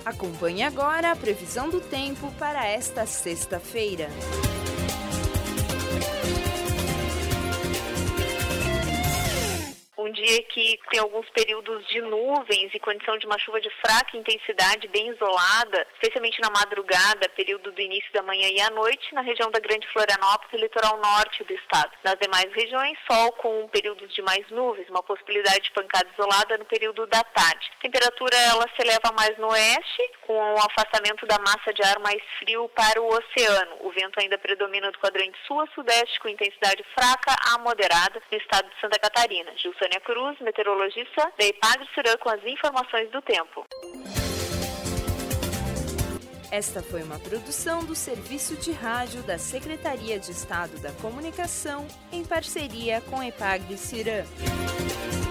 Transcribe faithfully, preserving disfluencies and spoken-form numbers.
Acompanhe agora a previsão do tempo para esta sexta-feira. Um dia que tem alguns períodos de nuvens e condição de uma chuva de fraca intensidade, bem isolada, especialmente na madrugada, período do início da manhã e à noite, na região da Grande Florianópolis e litoral norte do estado. Nas demais regiões, sol com períodos de mais nuvens, uma possibilidade de pancada isolada no período da tarde. A temperatura ela se eleva mais no oeste, com o afastamento da massa de ar mais frio para o oceano. O vento ainda predomina do quadrante sul a sudeste, com intensidade fraca a moderada no estado de Santa Catarina. Gilsânia Cruz, meteorologista da Ipagre-Cirã, com as informações do tempo. Esta foi uma produção do Serviço de Rádio da Secretaria de Estado da Comunicação, em parceria com a Ipagre-Cirã.